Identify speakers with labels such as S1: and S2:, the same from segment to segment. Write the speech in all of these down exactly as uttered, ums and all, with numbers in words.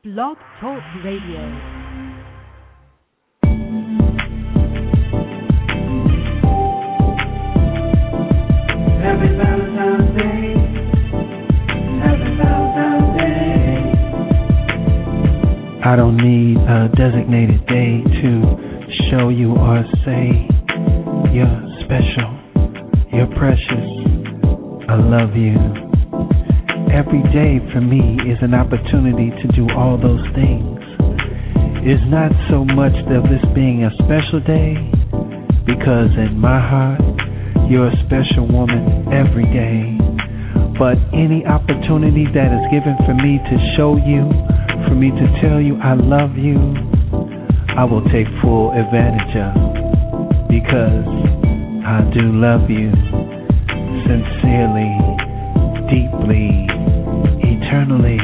S1: Blog Talk Radio.
S2: Happy Valentine's Day. Happy Valentine's Day. I don't need a designated day to show you or say you're special, you're precious, I love you. Every day for me is an opportunity to do all those things. It's not so much of this being a special day, because in my heart, you're a special woman every day. But any opportunity that is given for me to show you, for me to tell you I love you, I will take full advantage of, because I do love you sincerely, deeply, eternally.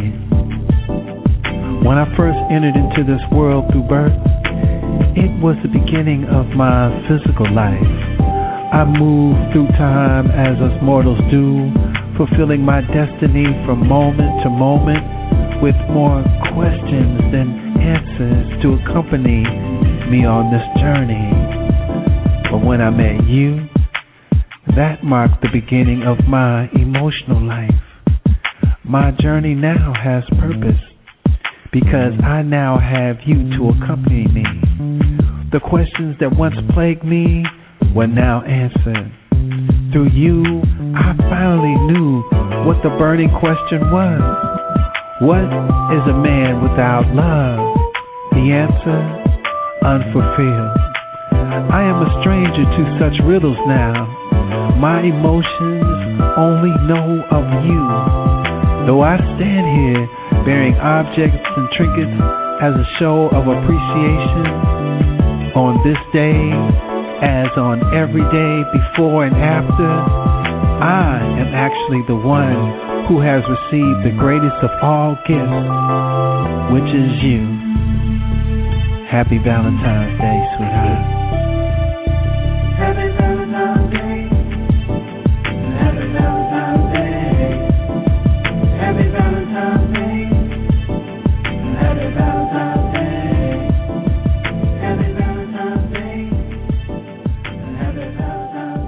S2: When I first entered into this world through birth, it was the beginning of my physical life. I moved through time as us mortals do, fulfilling my destiny from moment to moment, with more questions than answers to accompany me on this journey. But when I met you, that marked the beginning of my emotional life. My journey now has purpose, because I now have you to accompany me. The questions that once plagued me were now answered. Through you, I finally knew what the burning question was. What is a man without love? The answer, unfulfilled. I am a stranger to such riddles now. My emotions only know of you. Though I stand here bearing objects and trinkets as a show of appreciation, on this day, as on every day before and after, I am actually the one who has received the greatest of all gifts, which is you. Happy Valentine's Day, sweetheart. Happy Valentine's Day. Happy Valentine's Day. Happy Valentine's Day. Happy Valentine's Day. Happy Valentine's Day. Happy Valentine's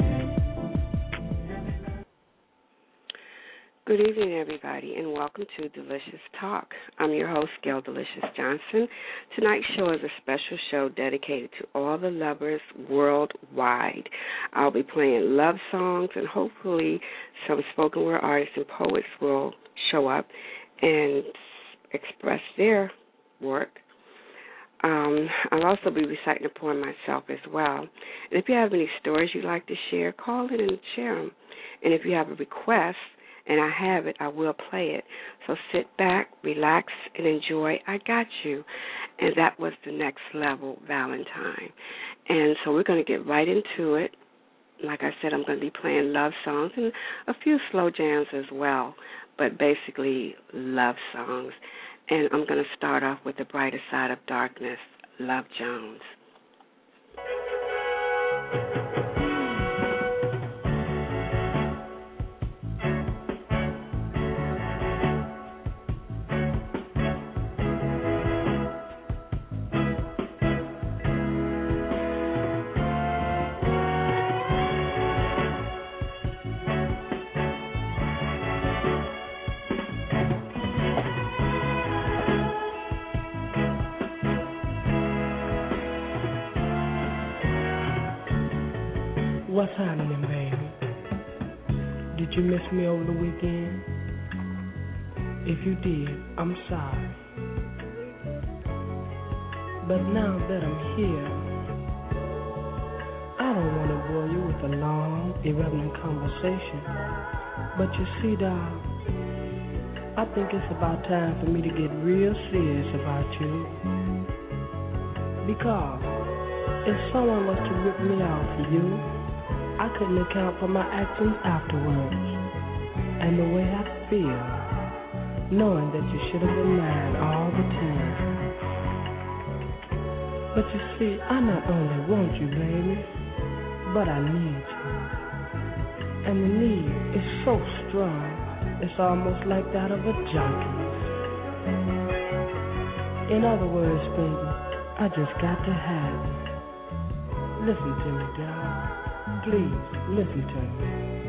S2: Day.
S3: Good evening, everybody, and welcome to Delicious Talk. I'm your host, Gail Delicious Johnson. Tonight's show is a special show dedicated to all the lovers worldwide. I'll be playing love songs, and hopefully some spoken word artists and poets will show up and express their work. Um, I'll also be reciting a poem myself as well. And if you have any stories you'd like to share, call in and share them. And if you have a request, and I have it, I will play it. So sit back, relax, and enjoy. I got you. And that was the Next Level Valentine. And so we're going to get right into it. Like I said, I'm going to be playing love songs and a few slow jams as well, but basically love songs. And I'm going to start off with The Brighter Side of Darkness, Love Jones.
S4: What's happening, baby? Did you miss me over the weekend? If you did, I'm sorry. But now that I'm here, I don't want to bore you with a long, irrelevant conversation. But you see, doll, I think it's about time for me to get real serious about you. Because if someone was to rip me off for you, I couldn't account for my actions afterwards, and the way I feel, knowing that you should have been mine all the time. But you see, I not only want you, baby, but I need you. And the need is so strong, it's almost like that of a junkie. In other words, baby, I just got to have you. Listen to me, darling. Please, listen to me.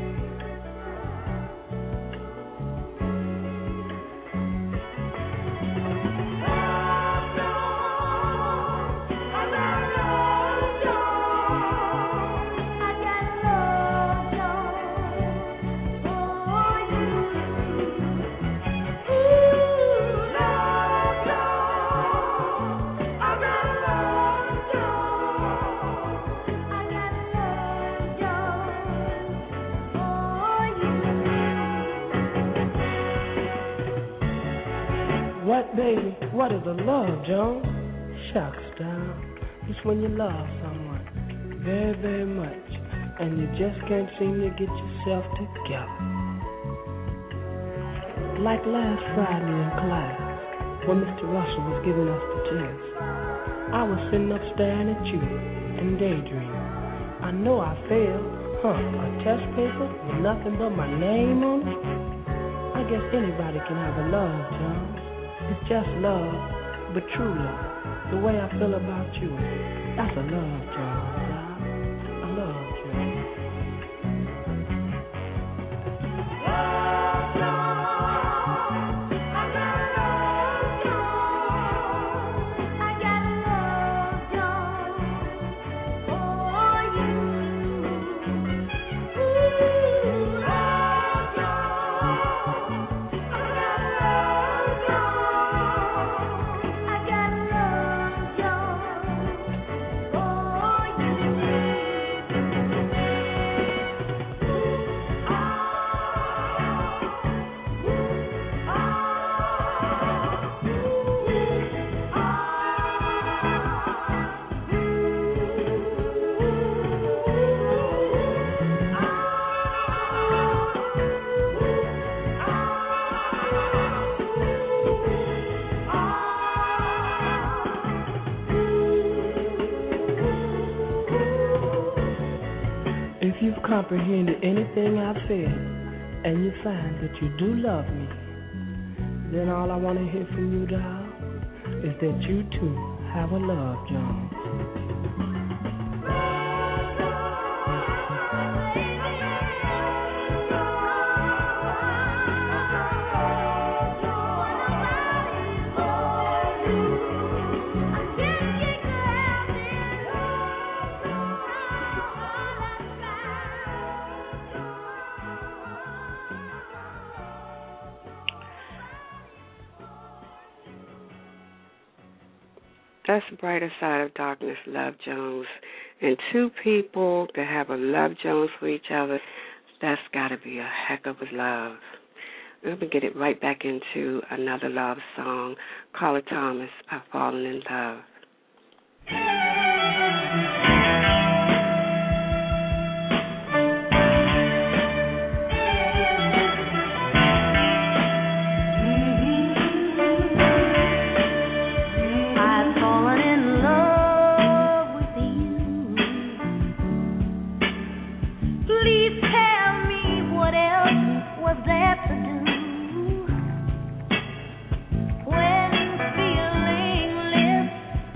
S4: What, baby? What is a love, Joan? Shucks, darling. It's when you love someone very, very much, and you just can't seem to get yourself together. Like last Friday in class, when Mister Russell was giving us the test, I was sitting up staring at you and daydreaming. I know I failed, huh? A test paper with nothing but my name on it? I guess anybody can have a love, Joan. It's just love, but true love. The way I feel about you, that's a love, John. A love, John. If you've comprehended anything I've said, and you find that you do love me, then all I want to hear from you, doll, is that you too have a love, John.
S3: That's the brighter side of darkness, Love Jones. And two people that have a Love Jones for each other, that's got to be a heck of a love. We're going to get it right back into another love song, Carla Thomas, I've Fallen in Love.
S1: When feeling lifts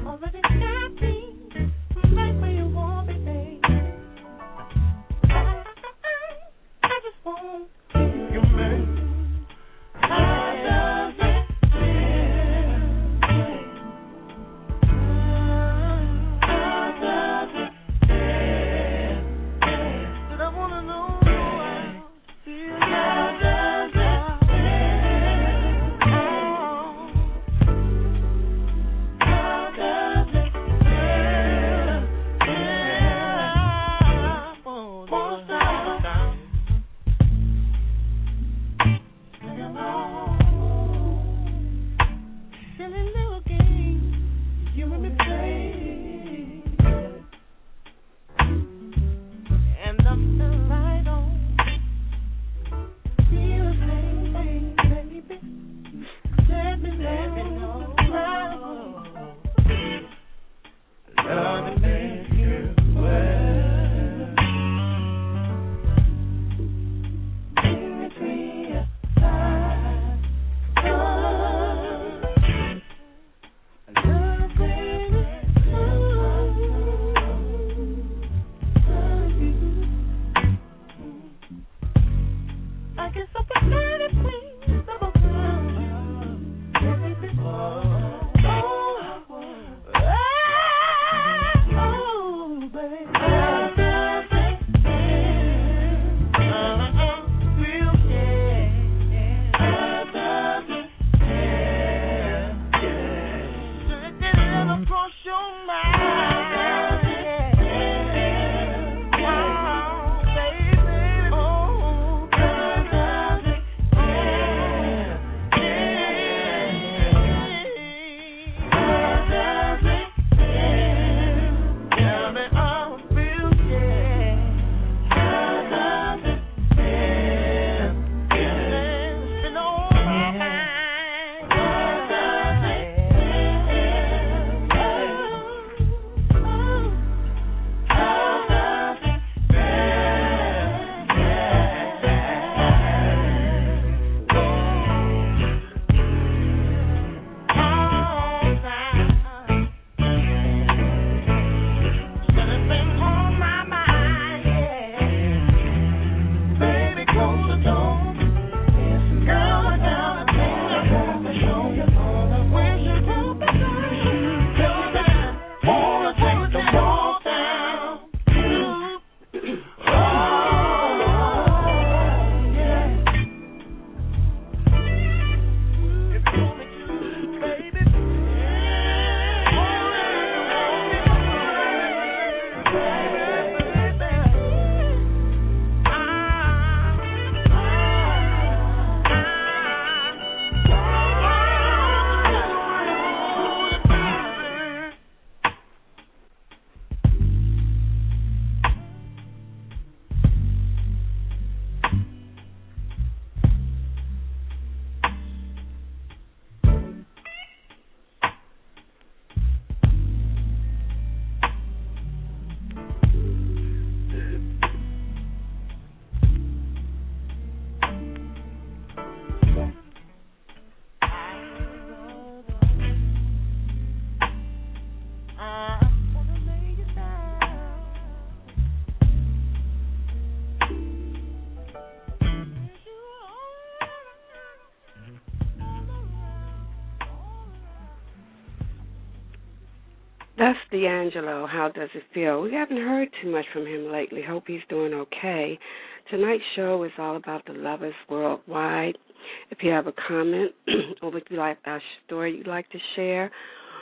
S3: That's D'Angelo. How does it feel? We haven't heard too much from him lately. Hope he's doing okay. Tonight's show is all about the lovers worldwide. If you have a comment or would you like a story you'd like to share,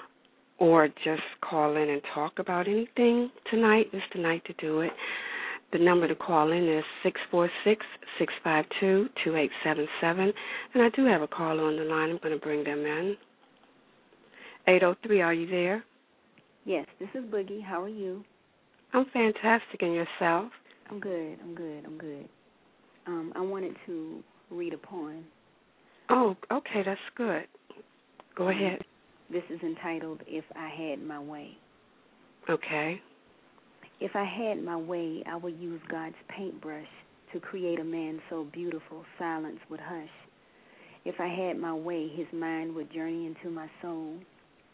S3: or just call in and talk about anything, tonight is the night to do it. The number to call in is six four six, six five two, two eight seven seven. And I do have a caller on the line. I'm going to bring them in. eight oh three, are you there?
S1: Yes, this is Boogie. How are you?
S3: I'm fantastic. And yourself?
S1: I'm good. I'm good. I'm good. Um, I wanted to read a poem.
S3: Oh, okay. That's good. Go ahead.
S1: This is entitled, If I Had My Way.
S3: Okay.
S1: If I had my way, I would use God's paintbrush to create a man so beautiful, silence would hush. If I had my way, his mind would journey into my soul,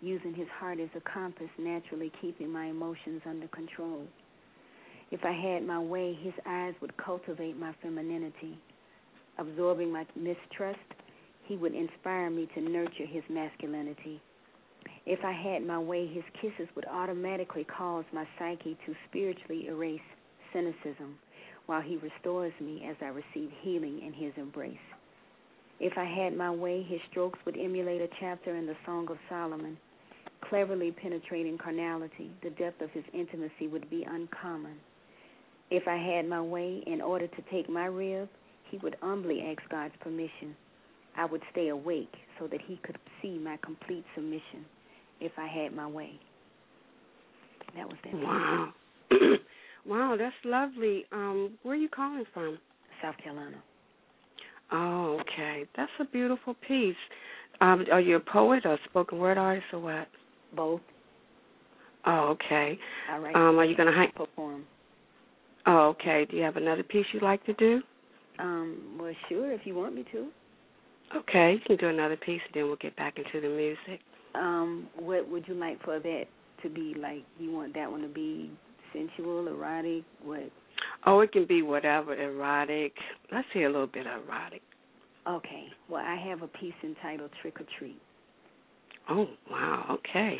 S1: using his heart as a compass, naturally keeping my emotions under control. If I had my way, his eyes would cultivate my femininity. Absorbing my mistrust, he would inspire me to nurture his masculinity. If I had my way, his kisses would automatically cause my psyche to spiritually erase cynicism, while he restores me as I receive healing in his embrace. If I had my way, his strokes would emulate a chapter in the Song of Solomon. Cleverly penetrating carnality, the depth of his intimacy would be uncommon. If I had my way, in order to take my rib, he would humbly ask God's permission. I would stay awake so that he could see my complete submission if I had my way. That was that.
S3: Wow. Wow, that's lovely. Um, where are you calling from?
S1: South Carolina.
S3: Oh, okay. That's a beautiful piece. Um, are you a poet or a spoken word artist or what?
S1: Both.
S3: Oh, okay.
S1: I write.
S3: Um, are you going to hang?
S1: Perform.
S3: Oh, okay. Do you have another piece you'd like to do?
S1: Um, well, sure, if you want me to.
S3: Okay, you can do another piece, and then we'll get back into the music.
S1: Um, what would you like for that to be like? You want that one to be sensual, erotic, what?
S3: Oh, it can be whatever, erotic. Let's hear a little bit of erotic.
S1: Okay. Well, I have a piece entitled Trick or Treat.
S3: Oh, wow. Okay.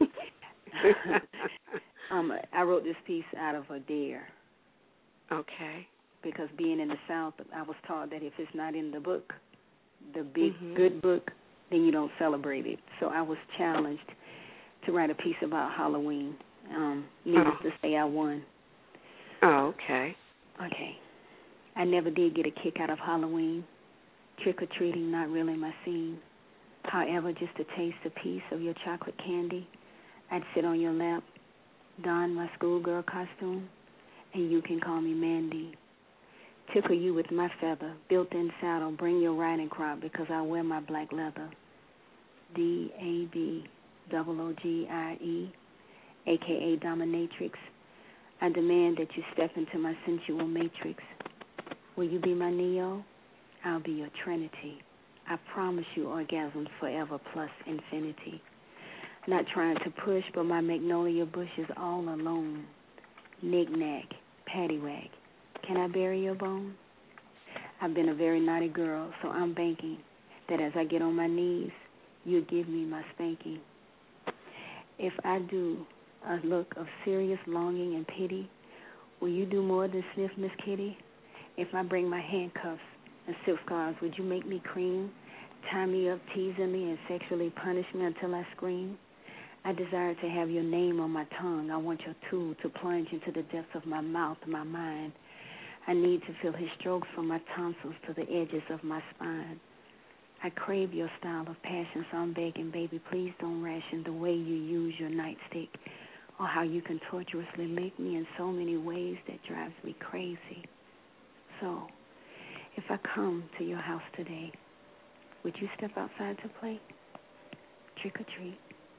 S1: um, I wrote this piece out of a dare.
S3: Okay.
S1: Because being in the South, I was taught that if it's not in the book, the big,
S3: mm-hmm.
S1: good book, then you don't celebrate it. So I was challenged to write a piece about Halloween. Um, needless
S3: oh.
S1: to say, I won.
S3: Oh, okay.
S1: Okay. I never did get a kick out of Halloween. Trick-or-treating, not really my scene. However, just to taste a piece of your chocolate candy, I'd sit on your lap, don my schoolgirl costume, and you can call me Mandy. Tickle you with my feather, built-in saddle, bring your riding crop because I wear my black leather. D A B O O G I E, a k a. Dominatrix. I demand that you step into my sensual matrix. Will you be my Neo? I'll be your Trinity. I promise you orgasms forever plus infinity. Not trying to push, but my magnolia bush is all alone. Knick-knack, paddywhack. Can I bury your bone? I've been a very naughty girl, so I'm banking that as I get on my knees, you'll give me my spanking. If I do a look of serious longing and pity, will you do more than sniff Miss Kitty? If I bring my handcuffs and silk scarves, would you make me cream, tie me up teasingly and sexually punish me until I scream? I desire to have your name on my tongue. I want your tool to plunge into the depths of my mouth, my mind. I need to feel his strokes from my tonsils to the edges of my spine. I crave your style of passion, so I'm begging, baby, please don't ration the way you use your nightstick or how you can tortuously lick me in so many ways that drives me crazy. So, if I come to your house today, would you step outside to play? Trick or treat.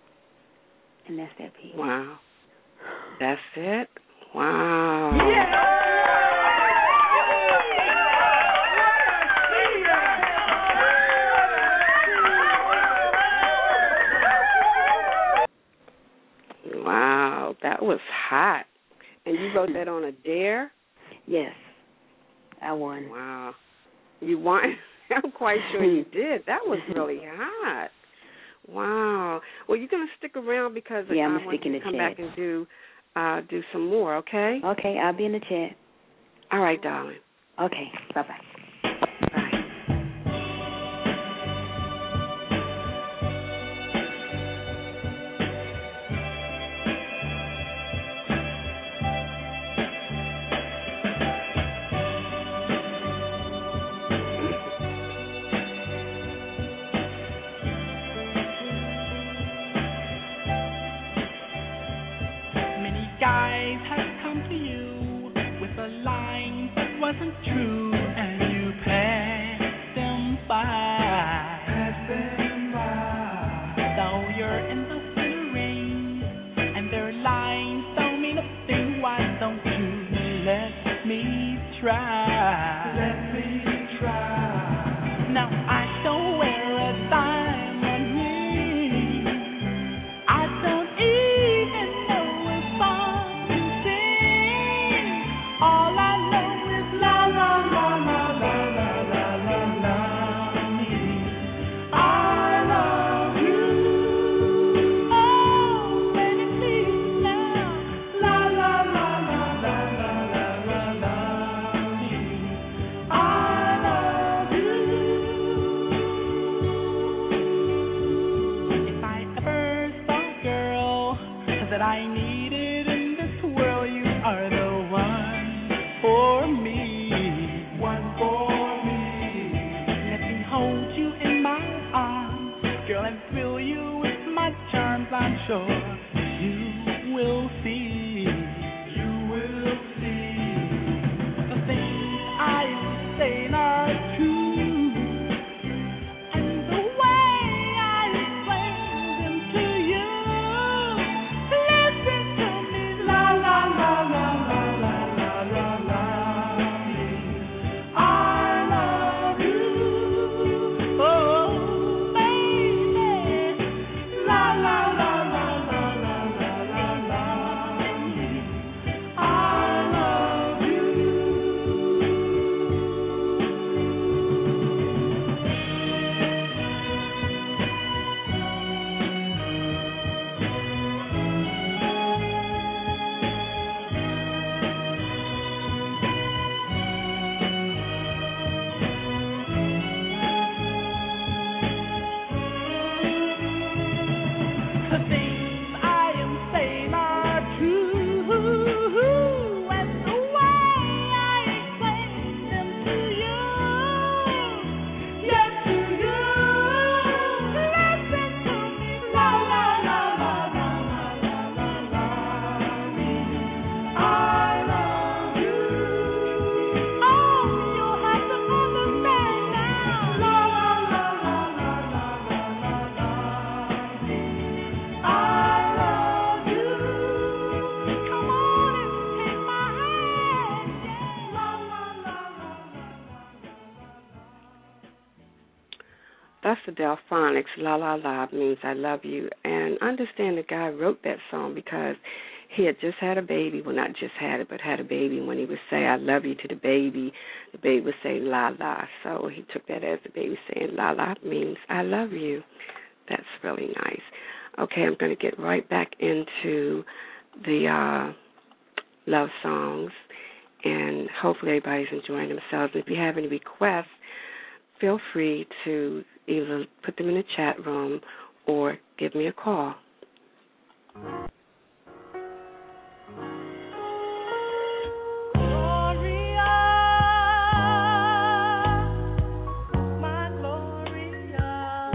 S1: And that's that piece.
S3: Wow. That's it? Wow.
S1: Yeah!
S3: Wow, that was hot. And you wrote that on a dare?
S1: Yes, I won.
S3: Wow. You won? I'm quite sure you did. That was really hot. Wow. Well, you're going to stick around because
S1: yeah, I'm
S3: I want you to come
S1: chat.
S3: back and do uh, do some more, okay?
S1: Okay, I'll be in the chat.
S3: All right, darling.
S1: Okay, bye-bye.
S3: Bye.
S5: Guys have come to you with a line that wasn't true, and you passed them by. Pass them by. So you're in the center range, and their lines don't mean a thing. Why don't you let me try? Let me try. Now I don't wear a diamond ring, needed in this world. You are the one for me. One for me. Let me hold you in my arms, girl, and thrill you with my charms. I'm sure you will see. You will see. The things I say are true, and the way I explain them to you. Listen to me, la la la la la la la la la. I love you, oh baby, la la la la la la la la la. I love you. The things I am saying are true, and the way I explain them to you, yes to you. Listen to me, la la la la la la la la. I love you. Oh, you have to understand now, la la la la la la la la. I love you. Come on and take my hand. Yeah. La, la, la, la, la,
S3: That's the Delphonics. La La La means I love you. And I understand the guy wrote that song because he had just had a baby. Well, not just had it, but had a baby. And when he would say I love you to the baby, the baby would say La La. So he took that as the baby saying La La means I love you. That's really nice. Okay, I'm going to get right back into the uh, love songs, and hopefully everybody's enjoying themselves. If you have any requests, feel free to either put them in the chat room or give me a call.
S5: Gloria, my Gloria.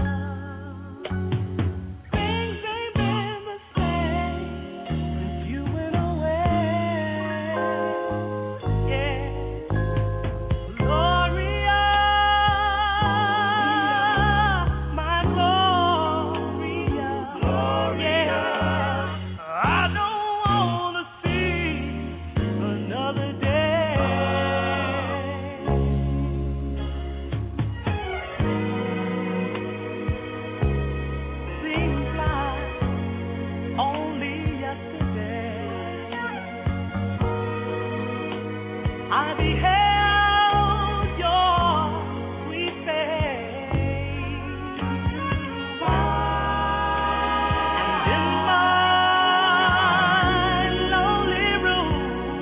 S5: Things ain't been the same since you went away. Yeah, Gloria, my Gloria. Gloria, I don't wanna see another day. Seems like only yesterday I beheld your sweet face, and in my lonely room,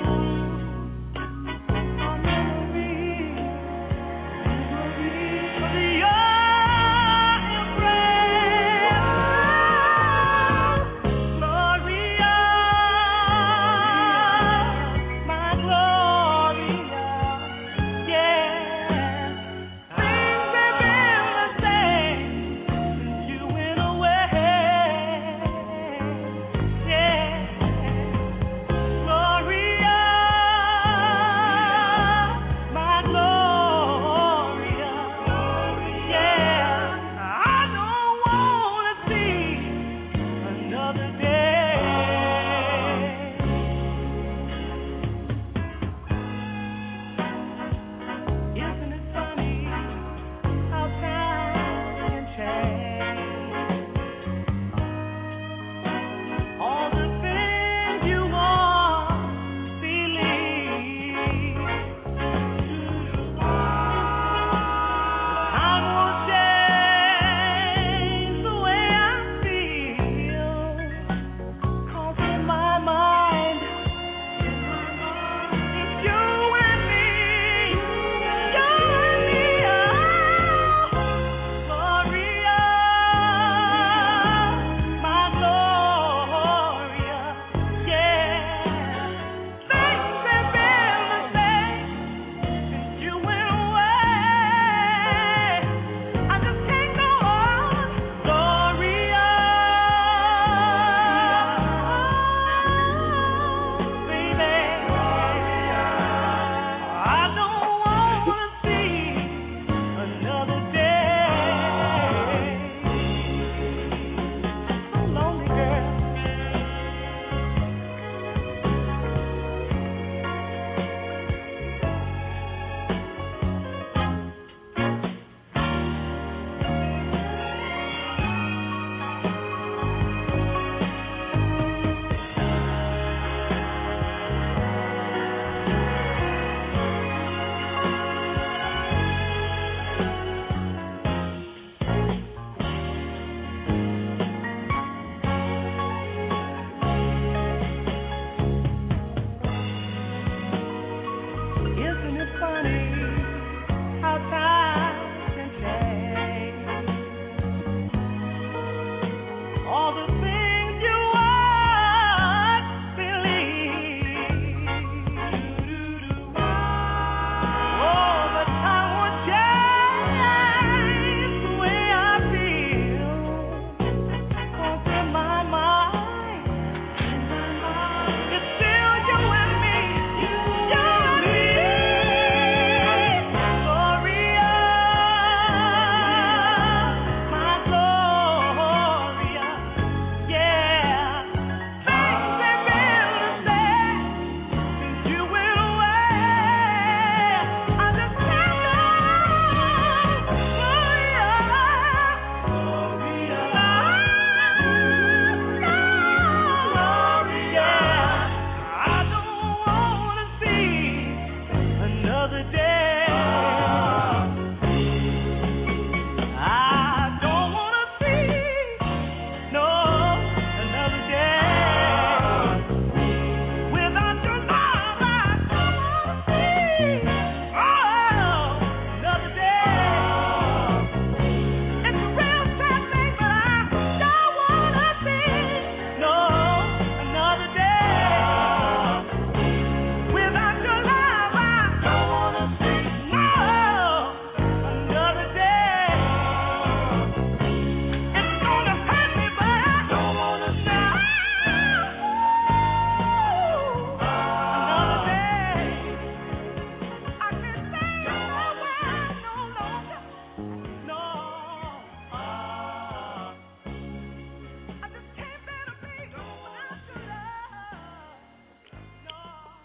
S5: a memory of your embrace. Gloria, my Gloria.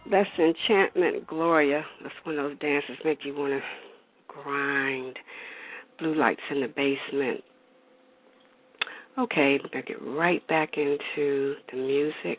S3: That's Enchantment Gloria. That's one of those dances make you want to grind. Blue Lights in the Basement. Okay, we're going to get right back into the music.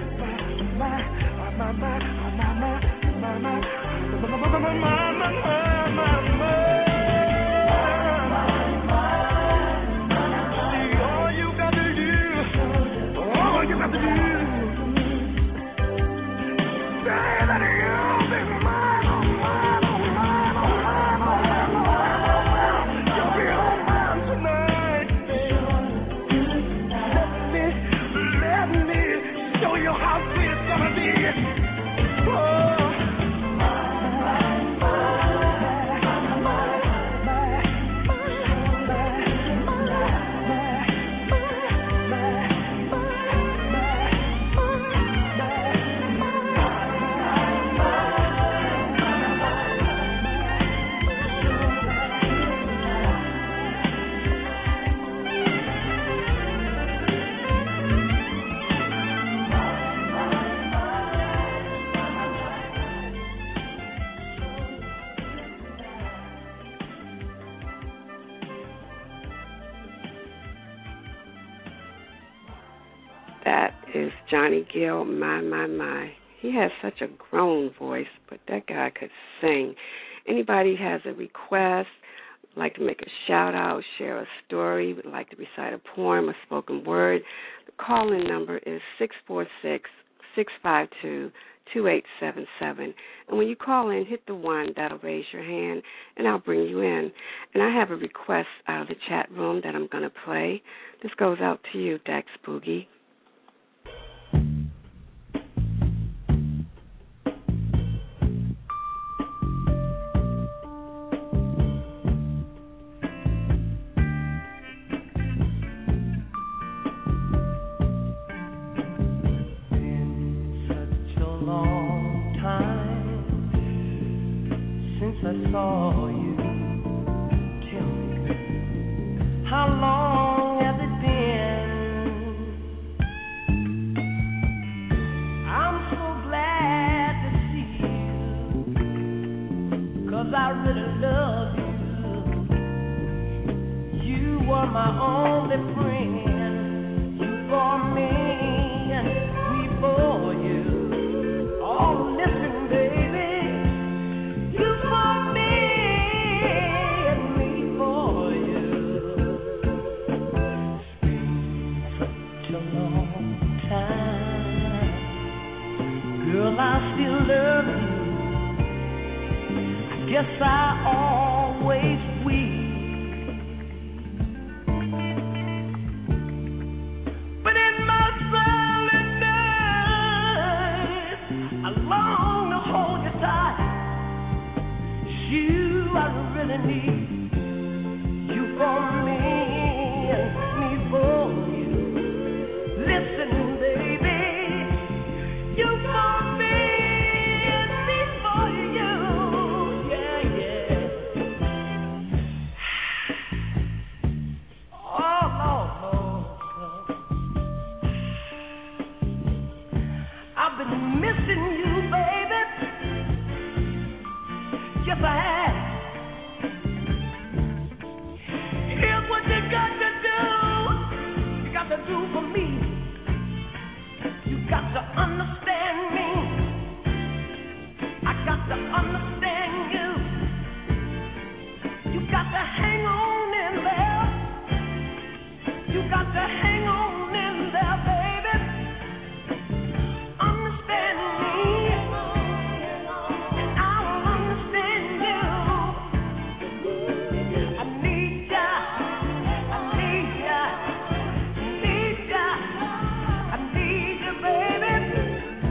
S5: Mama, mama, mama, mama, mama, mama, mama.
S3: is Johnny Gill. My, my, my. He has such a grown voice, but that guy could sing. Anybody has a request, would like to make a shout-out, share a story, would like to recite a poem, a spoken word, the call-in number is six four six, six five two, two eight seven seven. And when you call in, hit the one. That'll raise your hand, and I'll bring you in. And I have a request out of the chat room that I'm going to play. This goes out to you, Dax Boogie.
S6: I saw you. Tell me, how long has it been? I'm so glad to see you, 'cause I really love you. You were my only friend. You for me and me for you. Oh, listen, baby. Girl, I still love you. I guess I always will. But in my silent night, I long to hold you tight. You, I really need you for me and me for you. Listen, baby, you for me and me for you. Yeah, yeah. Oh, Lord, Lord, Lord. I've been missing you, baby. Yes, I have. Here's what you got to do. You got to do for me. You got to understand me. I got to understand you. You got to hang on in there. You got to hang on in there, baby. Understand me, and I will understand you. I need ya. I need ya. Need ya. I need you, baby.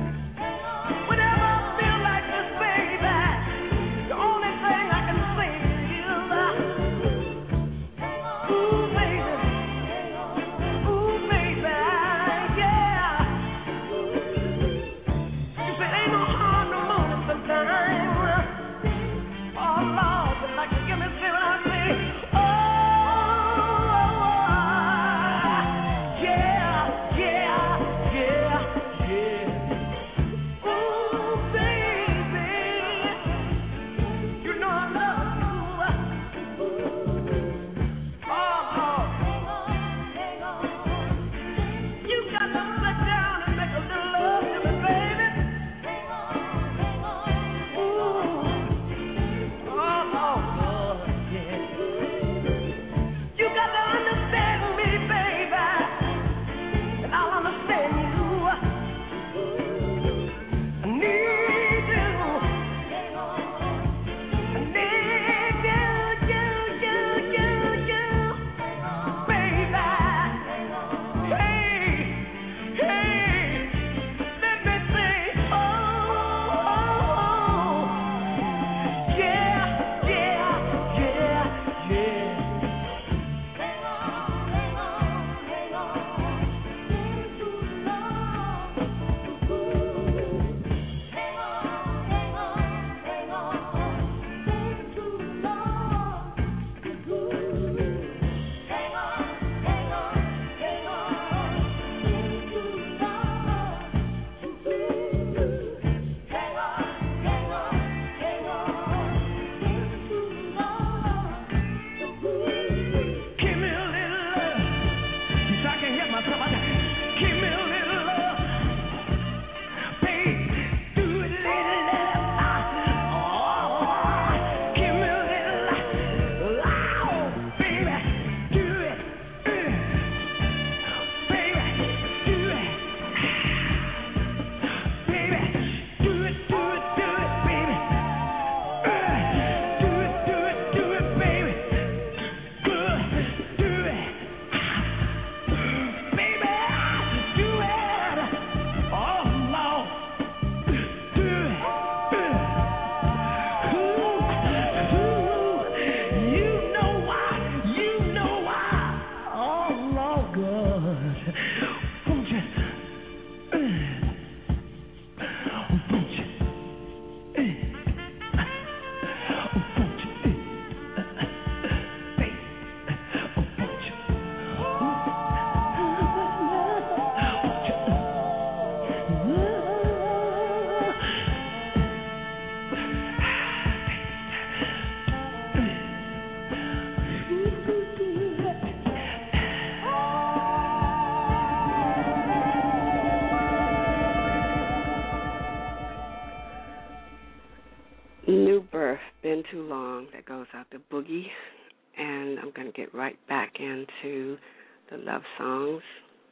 S3: New Birth, Been Too Long, that goes out to Boogie. And I'm going to get right back into the love songs.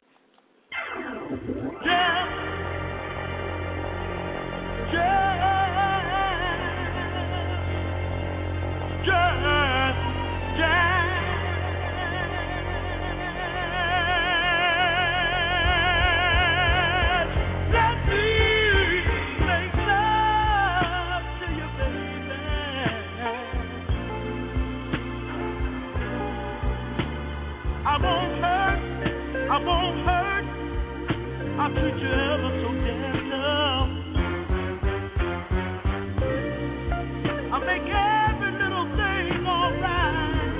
S5: Yeah. Yeah. Yeah. Yeah. I won't hurt, I won't hurt, I'll treat you ever so gentle. I'll make every little thing alright.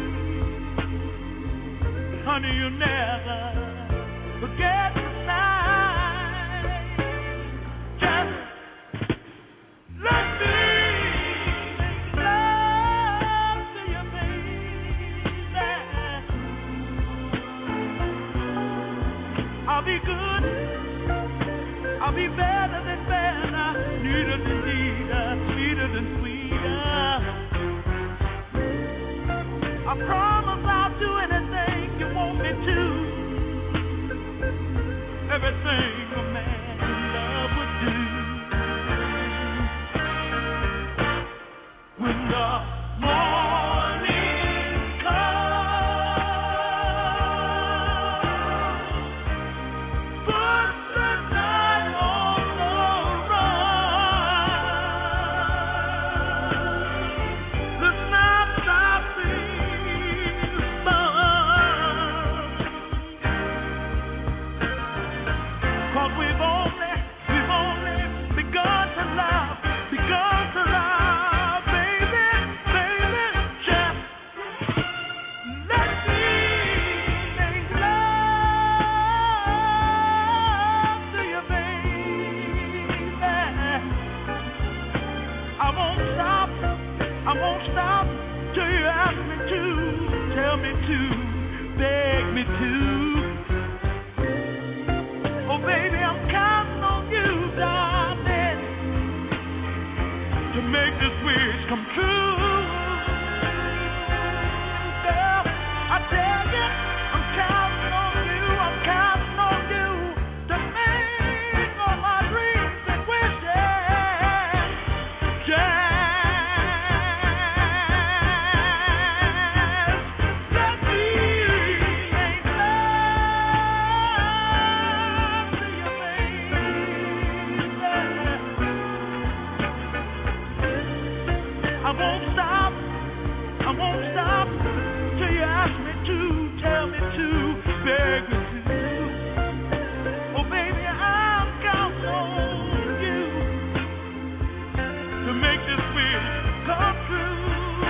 S5: Honey, you'll never forget the night. Just let me make love to you, baby. I'll be good, I'll be better than better, neater than neater, sweeter than sweeter. I promise I'll do anything you want me to, everything a man in love would do. When the morning comes, put the night on the run. Let's not stop things burn. 'Cause we've only, we've only begun to love, begun to love, baby, baby. Just let me make love to you, baby. I won't stop, I won't stop till you ask me to, tell me to, beg me to. Oh, baby, I'm counting on you, darling, to make this wish come true. Girl, I tell you, I'm counting on you, I'm counting on you to make all my dreams and wishes. Just let me make love to you, baby. I won't stop, I won't stop till you ask me to, tell me to, beg me to. Oh, baby, I'm counting on you to make this wish come true.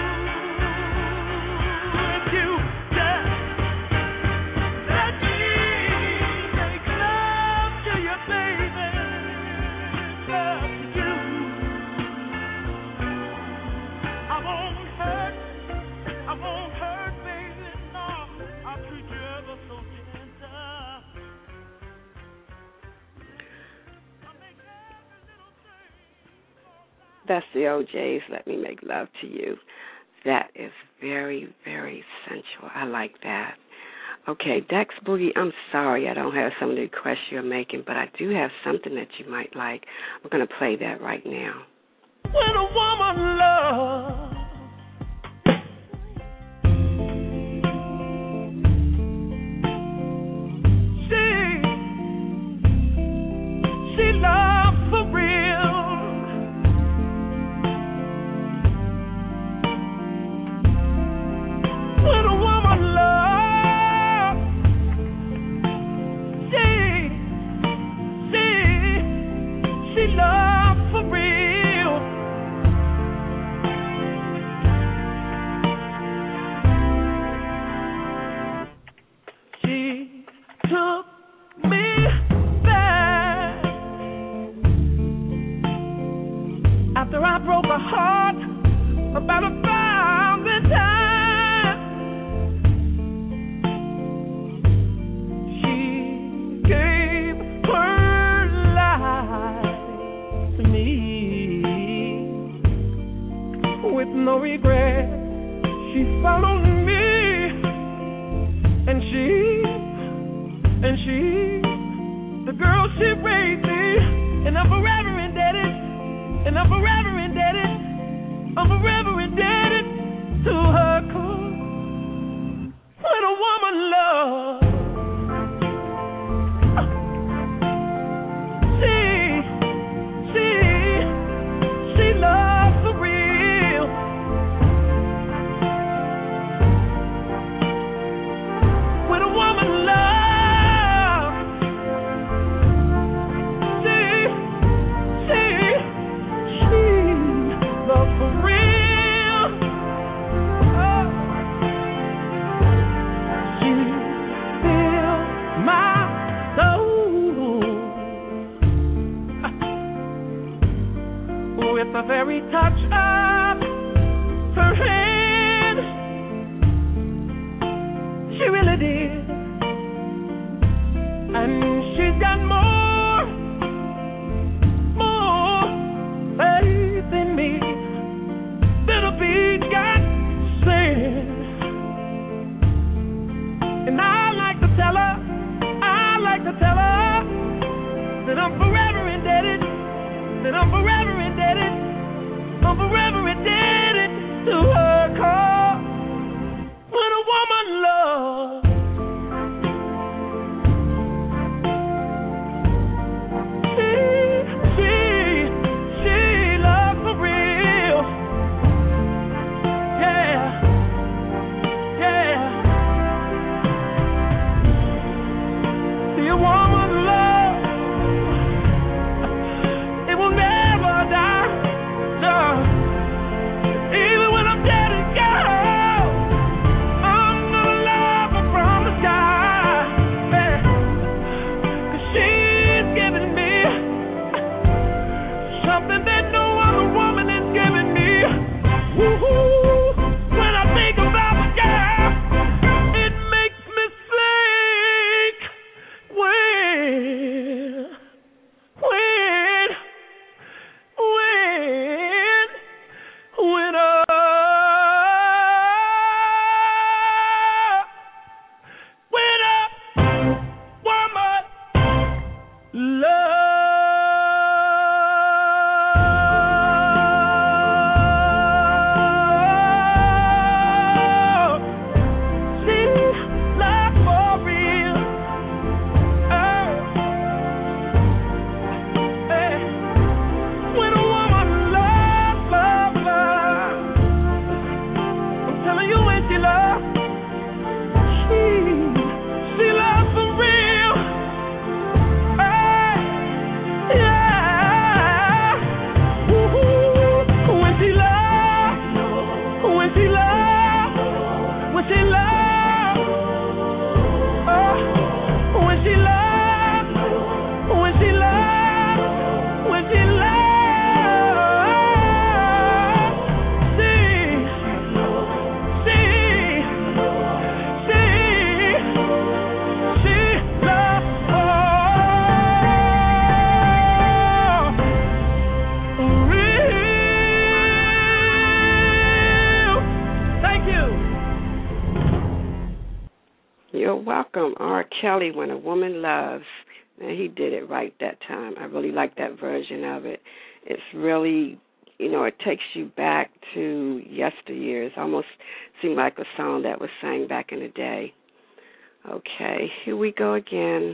S5: If you just let me make love to you, baby, love to you. I won't hurt, I won't hurt, baby, no. I'll treat you ever so gentle. I'll make every little thing alright.
S3: That's the O Js, Let Me Make Love to You. That is very, very sensual. I like that. Okay, Dex Boogie, I'm sorry I don't have some of the requests you're making, but I do have something that you might like. We're going to play that right now.
S5: When a woman loves, she, she loves for real. When a woman loves, she, she, she loves for real. She took me back after I broke her heart about a thousand times. She gave her life
S6: I'm forever indebted to her cause. When a woman loves, she, she, she loves for real. When a woman loves, she, she, she loves for real. Oh. She fills my soul with the very touch of her hand. She really did. And she's got more, more faith in me than a big God said. And I like to tell her, I like to tell her that I'm forever indebted, that I'm forever indebted, I'm forever indebted to her cause. When a woman loves, she, she, she loves for real. Yeah, yeah. See, a woman love, it will never die. No. Even when I'm dead and gone, I'm gonna love her from the sky. Yeah. 'Cause she's giving me something that no other woman is giving me. Woo-hoo. When I think about the girl, it makes me think. When, when, when, when a when a woman loves, she loves for real. Oh, eh. When a woman loves, love, love, I'm telling you when she loves, she, she loves for real. Hey, yeah. Woo-hoo. When she loves, when she loves, when she loves, oh, when she loves, when she loves, when she loves, she, she, she, she loves for real. Thank you.
S3: You're welcome. R. Kelly, When a Woman Loves. And he did it right that time. I really like that version of it. It's really, you know, it takes you back to yesteryears. Almost seemed like a song that was sang back in the day. Okay, here we go again.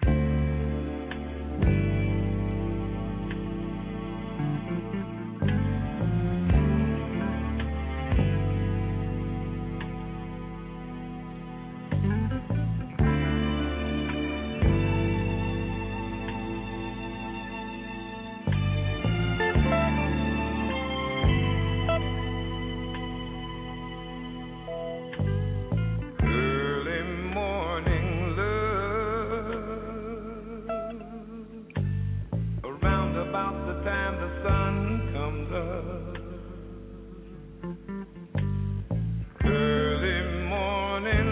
S7: Early morning love, around about the time the sun comes up. Early morning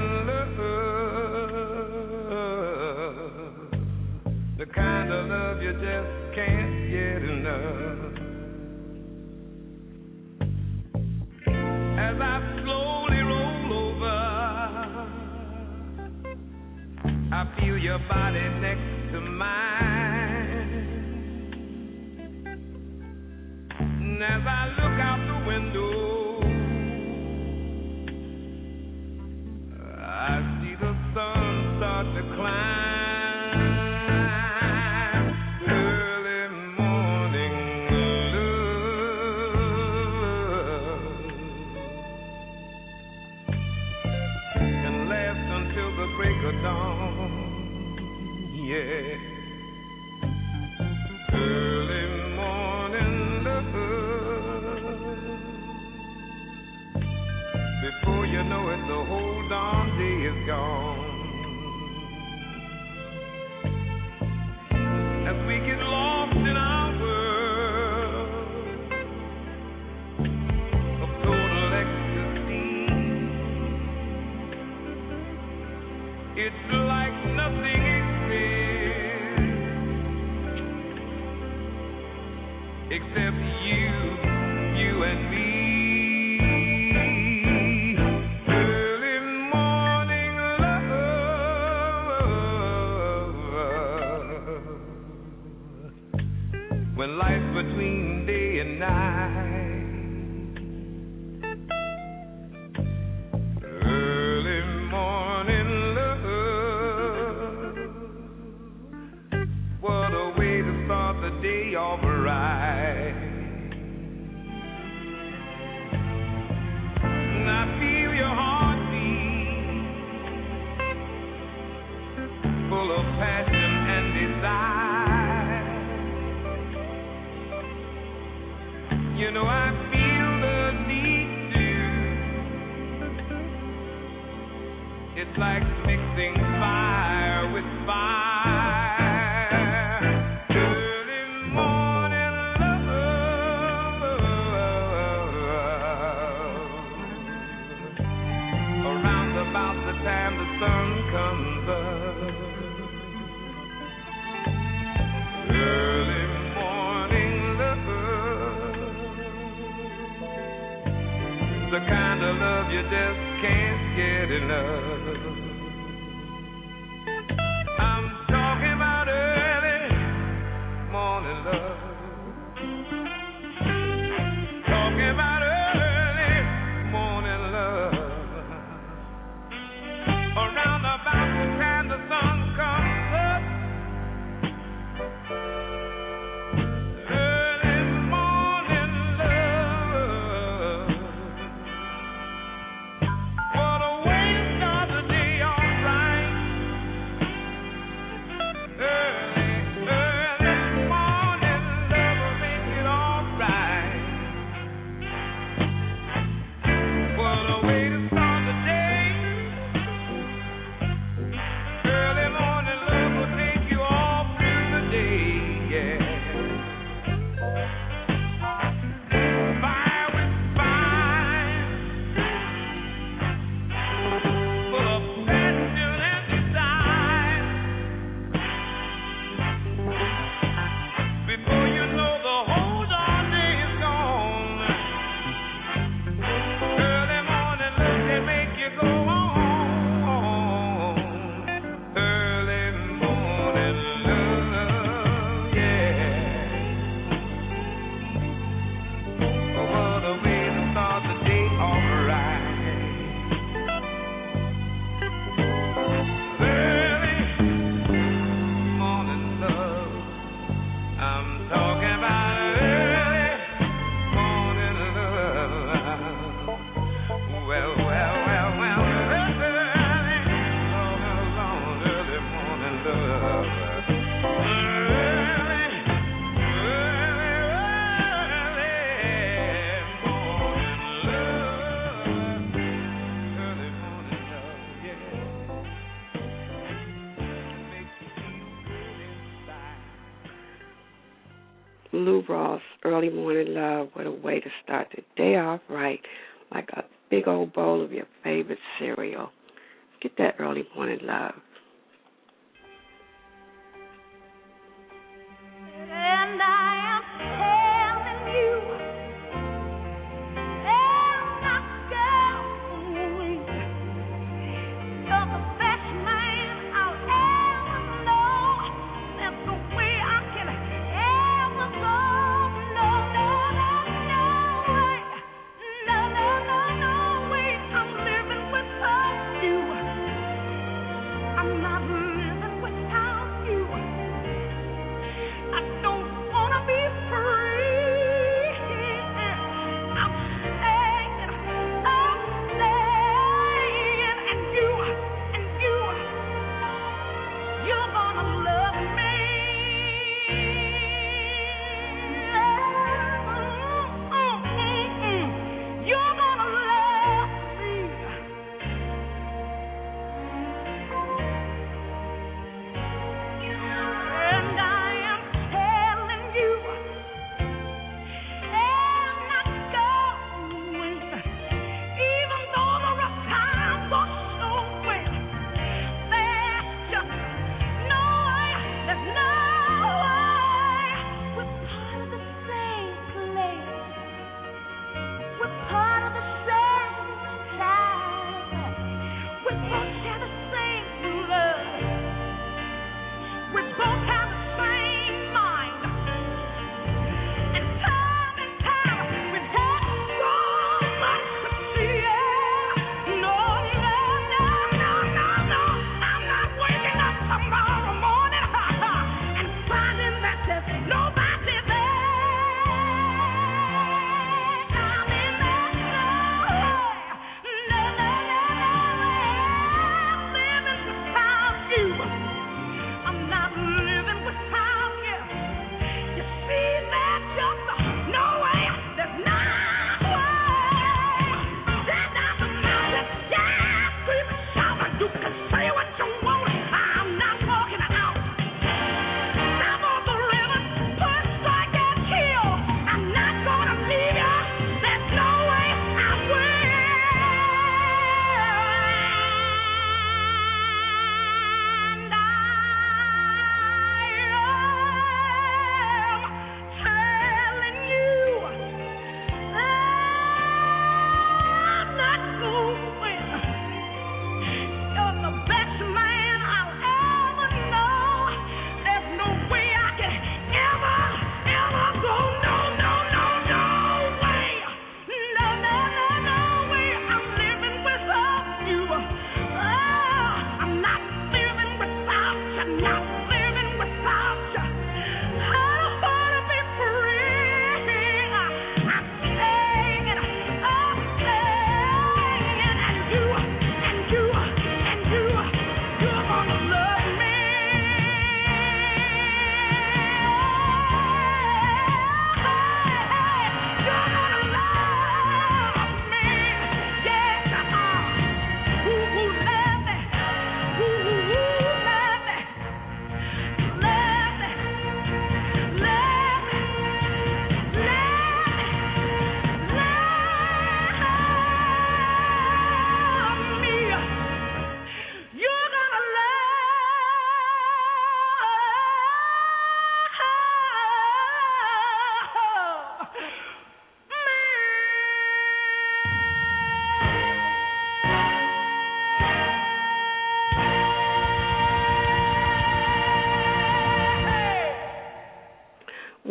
S7: love, the kind of love you just can't get enough. As I slowly roll over, I feel your body next to mine. And as I look out the window, except you, you and me. Early morning love, when life's between day and night. Early morning love, what a way to start the day off right. And I feel your heartbeat, full of passion and desire. You know I feel the need to. It's like mixing fire with fire. Early morning love, around about the time the sun comes up. Early morning love, the kind of love you just can't get enough. I'm talking about early morning love. Talking about early morning love. Around about the time the sun comes up. Early morning love. What a way to start the day off right. Early, early morning love will make it all right. What a way to start the day. Early morning love will take you all through the day, yeah. Fire with fire, full of passion and desire. Before you know the whole darn day is gone. Early morning love can make you go on. Early morning love, yeah. What a way to start the day off right. Early morning love, I'm talking about early morning love. Well, well, well, well, early, all alone, early morning love. Early, early, early morning love. Early morning love, yeah. Makes me feel good inside.
S3: Lou Ross, Early Morning Love. What a way to start the day off right, like a big old bowl of your favorite cereal. Get that early morning love.
S8: And I am telling you, I'm not going. You're the best man I'll ever know. That's the way I can ever go. No, no, no, no way. No, no, no, no way. I'm living without you. I'm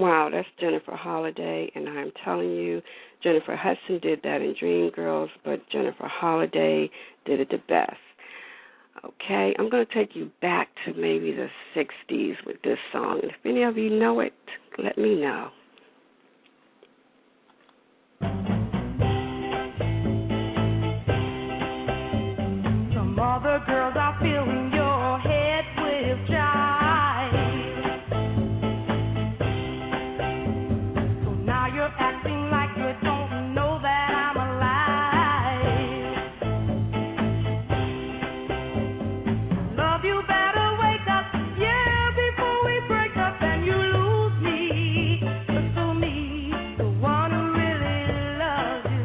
S3: Wow, that's Jennifer Holliday, and I'm telling you, Jennifer Hudson did that in Dreamgirls, but Jennifer Holliday did it the best. Okay, I'm going to take you back to maybe the sixties with this song. If any of you know it, let me know.
S8: Some other girls are filling your head with jive. So now you're acting like you don't know that I'm alive. Love, you better wake up, yeah, before we break up and you lose me. But to me, the one who really loves you.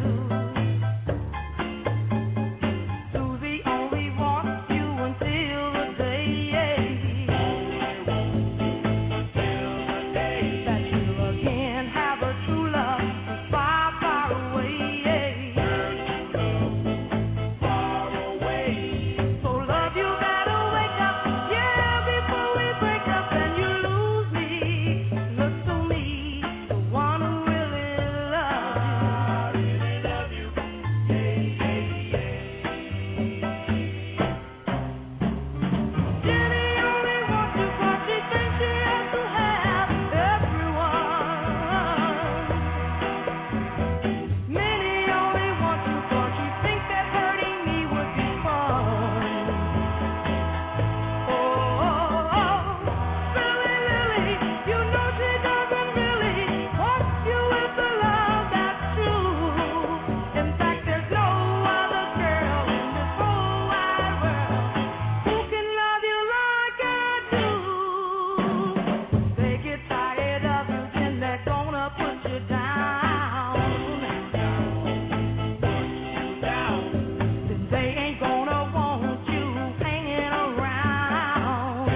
S8: Susie only wants you until the day that you again have a true love far, far away. So love, you better wake up, yeah, before we break up and you lose me. Look to me, the one who really loves you. Jenny only wants you 'cause she thinks she has to have everyone. Minnie only wants you 'cause she thinks that hurting me would be fun. Oh, oh, oh, Silly Lily, you know she doesn't really want you with the love that's true. In fact, there's no other girl in this whole wide world who can love you like I do. They get tired of you, then they're gonna put you down. Then they ain't gonna want you hanging around.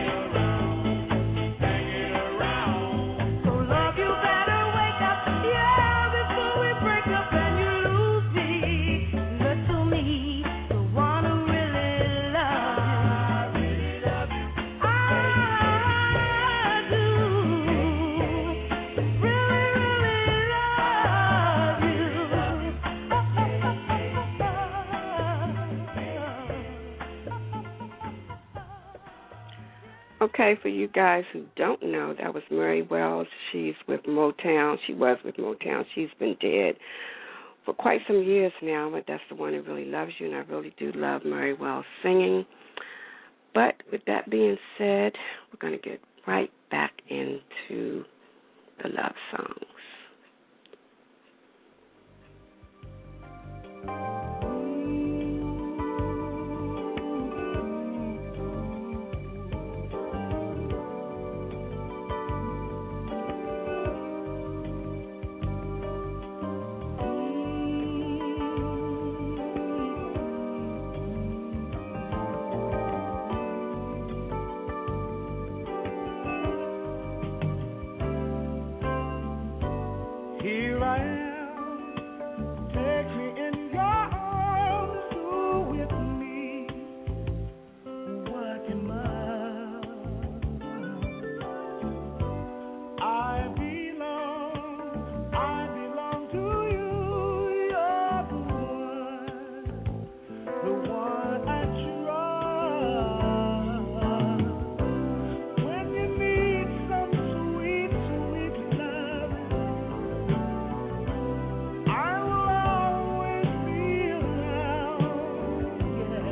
S8: So love, you better wake up, yeah, before we break up and you lose me. Look to me, the one who really loves you. I do, really, really love you.
S3: Okay, for you guys who don't know, that was Mary Wells. She's with Motown. She was with Motown. She's been dead for quite some years now, but that's the one who really loves you, and I really do love Mary Wells singing. But with that being said, we're going to get right back into the love songs.
S6: Here I am, take me in your arms, do with me what you must. I belong, I belong to you, you're the one, the one I trust. When you need some sweet, sweet love, I will always be around, yeah.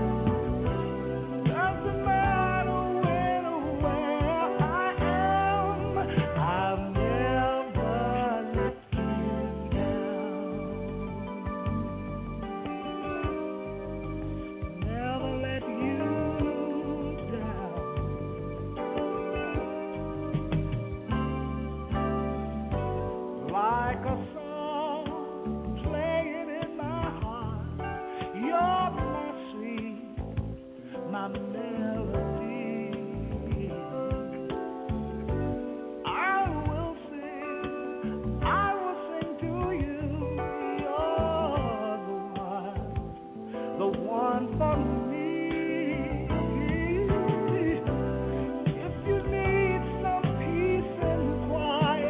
S6: Doesn't matter when or where I am, I'll never let you down. Never let you down. Like a song playing in my heart, you're my sweet, my melody. I will sing, I will sing to you. You're the one, the one for me. If you need some peace and quiet,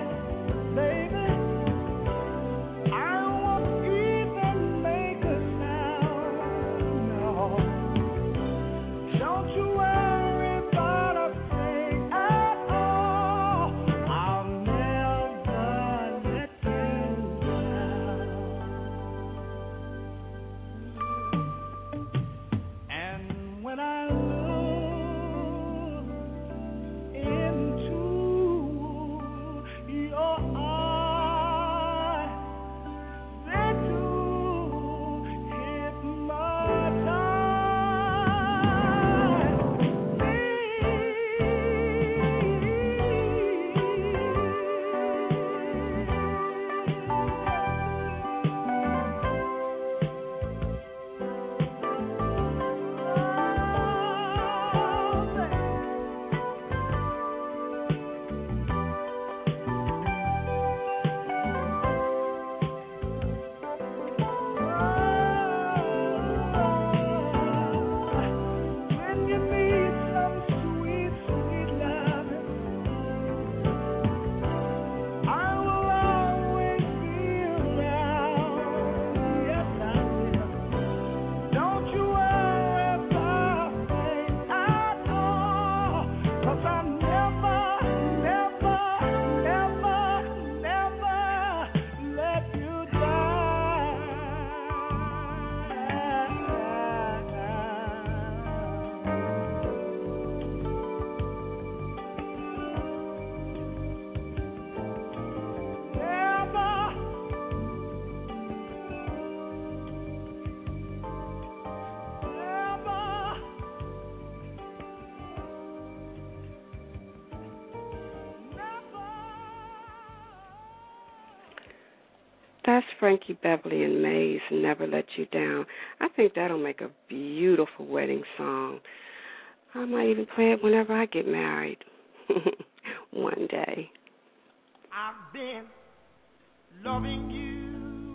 S3: that's Frankie Beverly and Maze, Never Let You Down. I think that'll make a beautiful wedding song. I might even play it whenever I get married one day.
S6: I've been loving you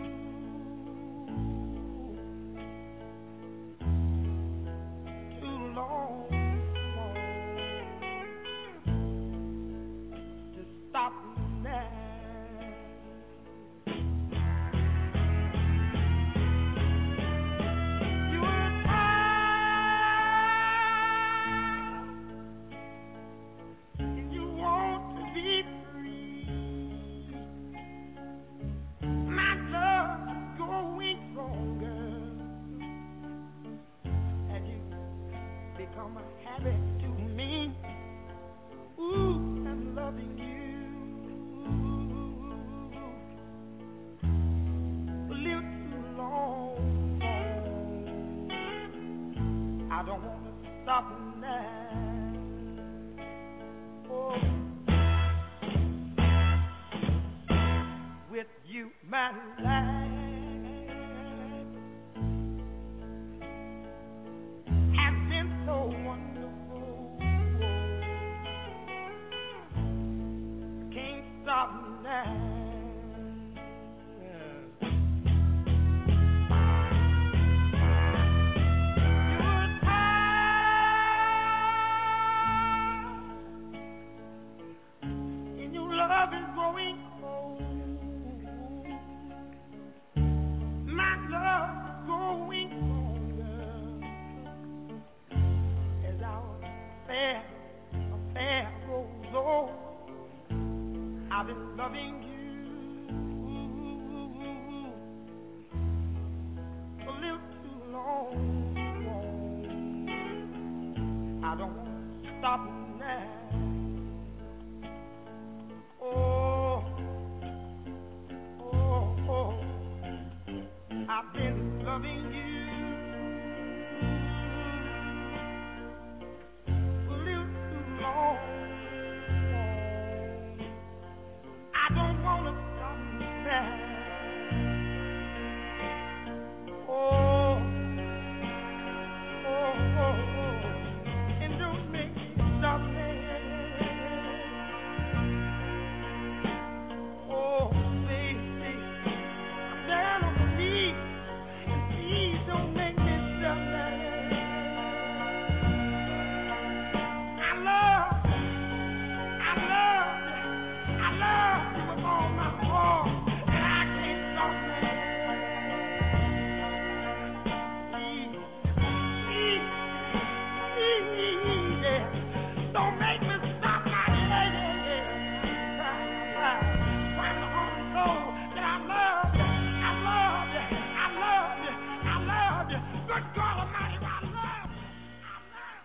S6: too long to stop now. You were tired and you want to be free. My love is going stronger as you become a habit to me. Ooh, I'm loving you a little too long. I don't want to stop now. Oh, with you, my life has been so wonderful. Can't stop now. You were tired, and your love is growing cold. My love is growing stronger as our affair, affair grows old. I've been loving you a little too long. I don't want to stop now. Oh, oh, oh. I've been loving you a little too long. I don't want to stop now. Oh, oh, oh, oh. And don't make me stop now. Oh, baby, I'm down on my knees, and please don't make me stop now. I love, I love, I love you with all my heart, and I can't stop now. Please, please, please, yeah. Don't make me stop now. Yeah, yeah, yeah. Trying to unfold that I love you, I love you, I love you, I love you. Good God Almighty, I love you, I love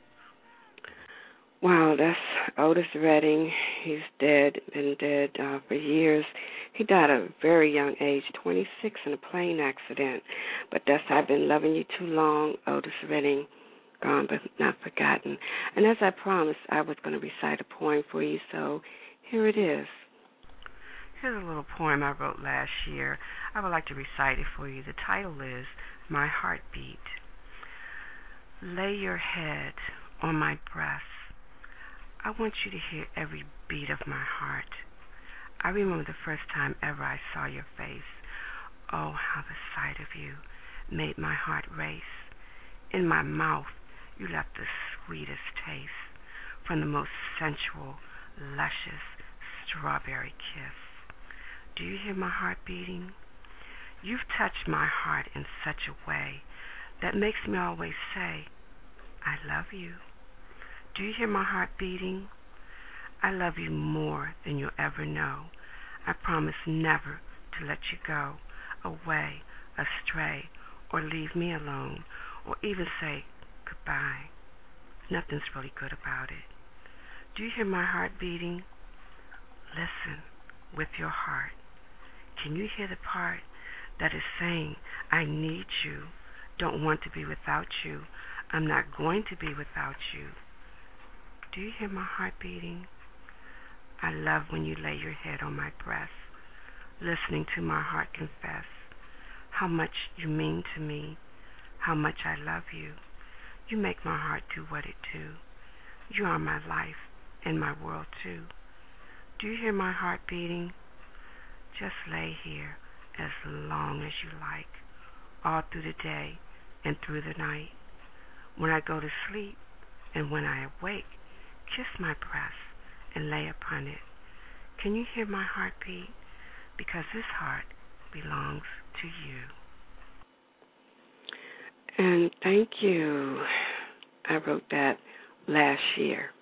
S6: you.
S3: Wow, that's Otis Redding. He's dead, been dead uh, for years. He died at a very young age, twenty-six, in a plane accident. But that's I've Been Loving You Too Long, Otis Redding, gone but not forgotten. And as I promised, I was going to recite a poem for you, so here it is. Here's a little poem I wrote last year. I would like to recite it for you. The title is My Heartbeat. Lay your head on my breast. I want you to hear every beat of my heart. I remember the first time ever I saw your face. Oh, how the sight of you made my heart race. In my mouth, you left the sweetest taste from the most sensual, luscious strawberry kiss. Do you hear my heart beating? You've touched my heart in such a way that makes me always say, I love you. Do you hear my heart beating? I love you more than you'll ever know. I promise never to let you go away, astray, or leave me alone, or even say goodbye. Nothing's really good about it. Do you hear my heart beating? Listen with your heart. Can you hear the part that is saying, I need you, don't want to be without you, I'm not going to be without you? Do you hear my heart beating? I love when you lay your head on my breast. listening to my heart confess how much you mean to me, how much I love you. You make my heart do what it do. You are my life and my world too. Do you hear my heart beating? Just lay here as long as you like, all through the day and through the night. When I go to sleep and when I awake, kiss my breast and lay upon it. Can you hear my heart beat? Because this heart belongs to you. And thank you. I wrote that last year.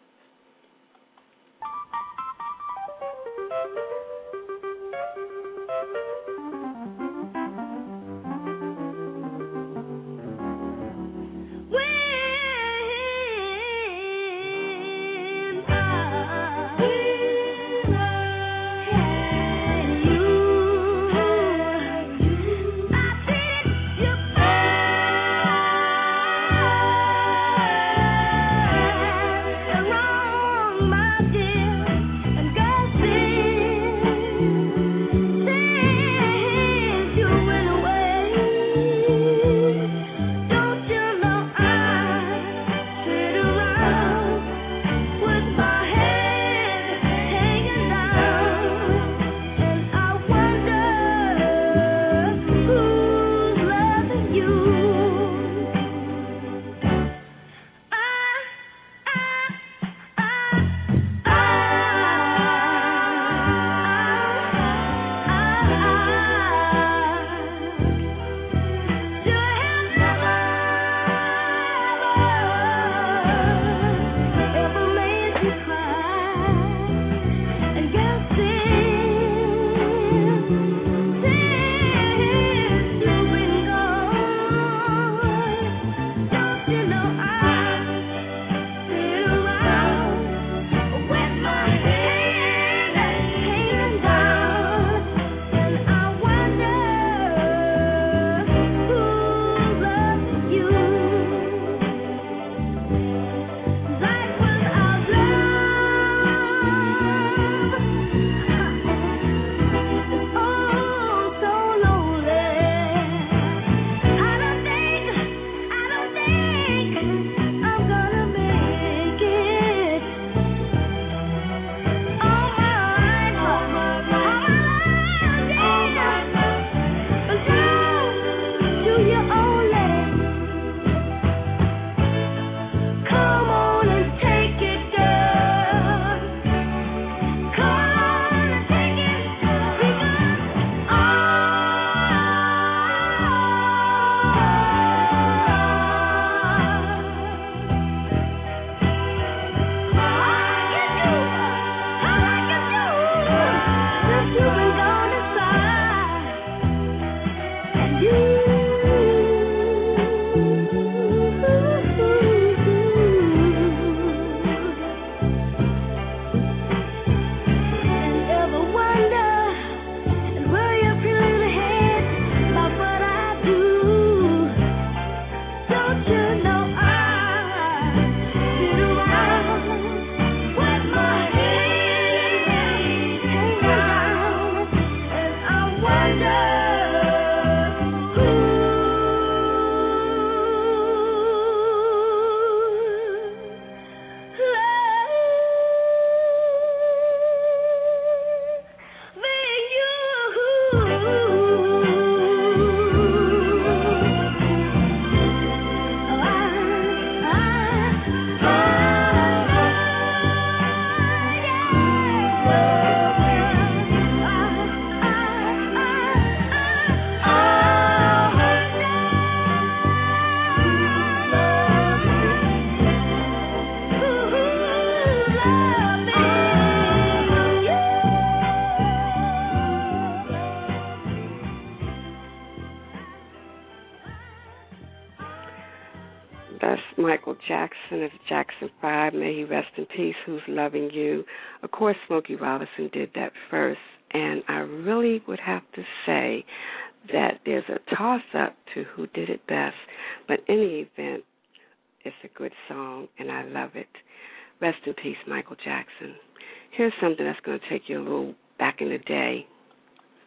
S3: That's Michael Jackson of Jackson five. May he rest in peace, Who's Loving You. Of course, Smokey Robinson did that first, and I really would have to say that there's a toss-up to who did it best, but in the event, it's a good song, and I love it. Rest in peace, Michael Jackson. Here's something that's going to take you a little back in the day.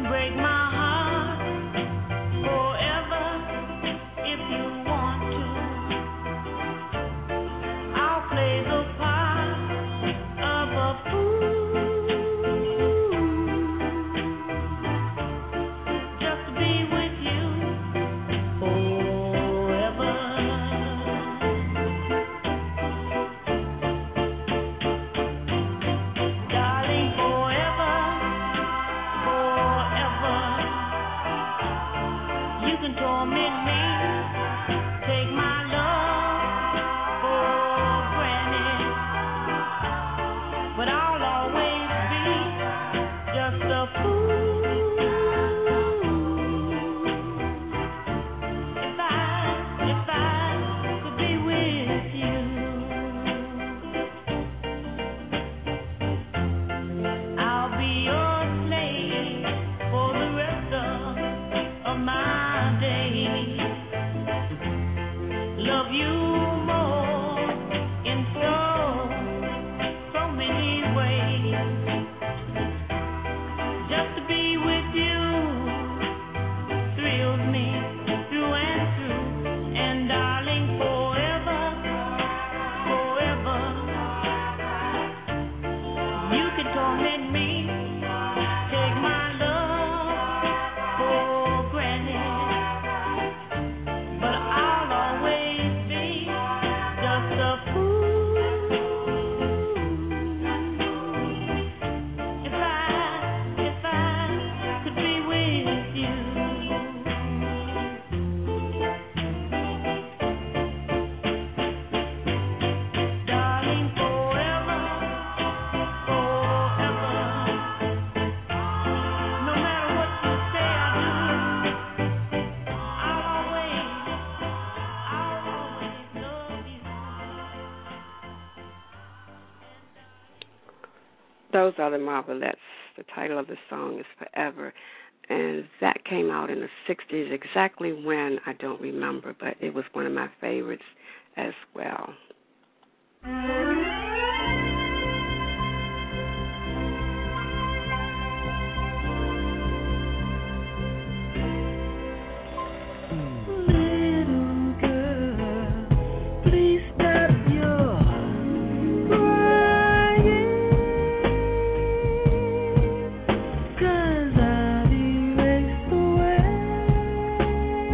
S3: Those are the Marvelettes. The title of the song is Forever, and that came out in the sixties. Exactly when, I don't remember, but it was one of my favorites as well.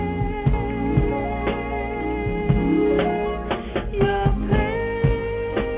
S8: Your pain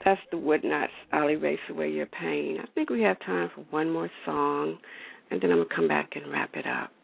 S3: That's the Woodknots. I'll erase away your pain. I think we have time for one more song, and then I'm going to come back and wrap it up.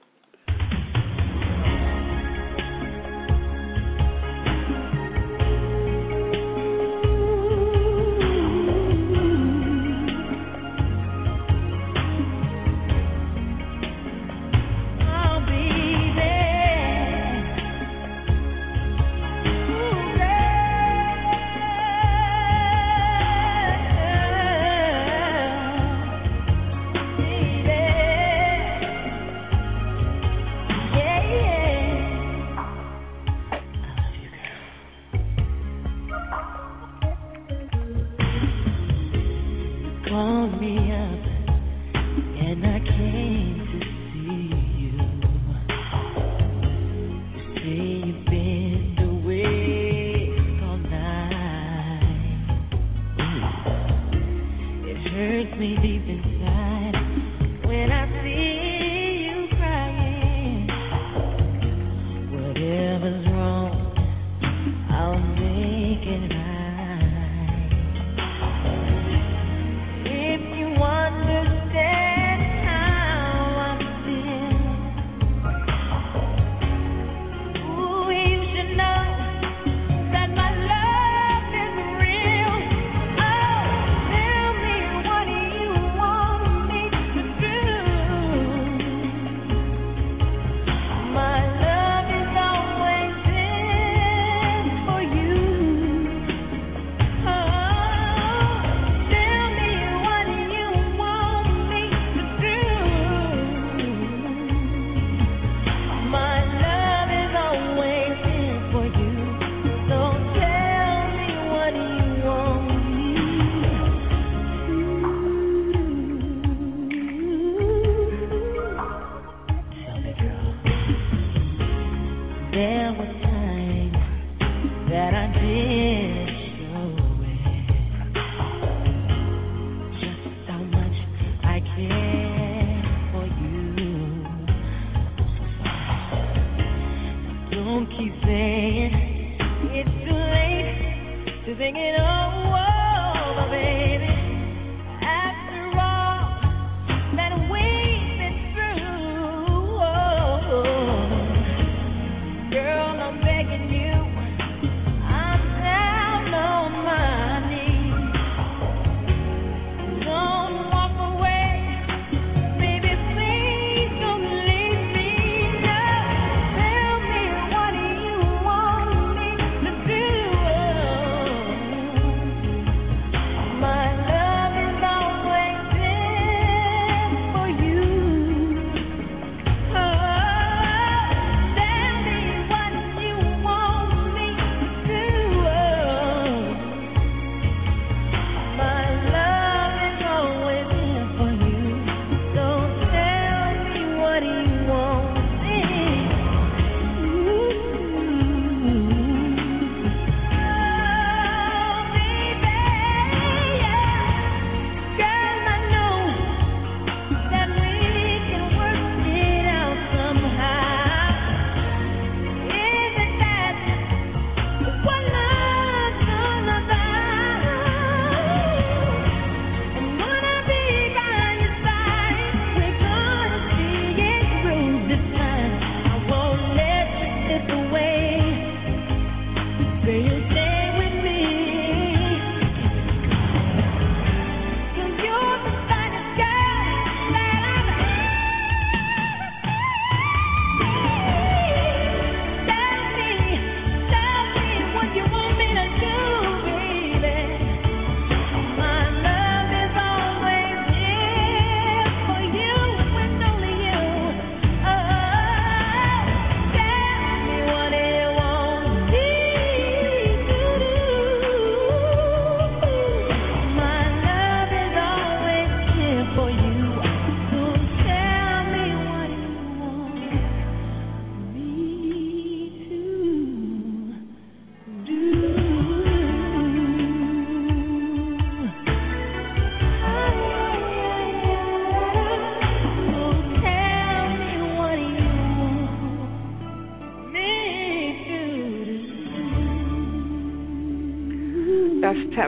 S8: Tell me what you want.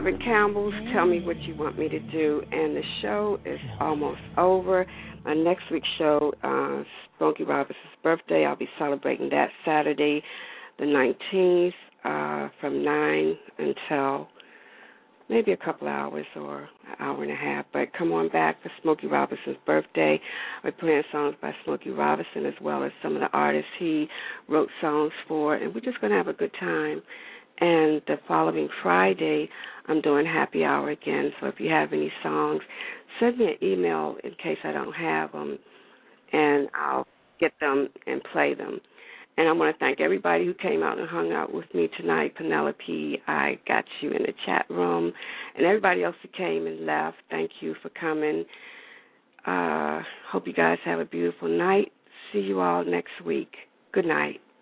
S3: Reverend Campbell's Tell Me What You Want Me to Do, and the show is almost over. My next week's show, uh, Smokey Robinson's birthday, I'll be celebrating that Saturday, the nineteenth, uh, from nine until maybe a couple hours or an hour and a half. But come on back for Smokey Robinson's birthday. We're playing songs by Smokey Robinson as well as some of the artists he wrote songs for, and we're just going to have a good time. And the following Friday, I'm doing happy hour again. So if you have any songs, send me an email in case I don't have them, and I'll get them and play them. And I want to thank everybody who came out and hung out with me tonight. Penelope, I got you in the chat room. And everybody else who came and left, thank you for coming. Uh, hope you guys have a beautiful night. See you all next week. Good night.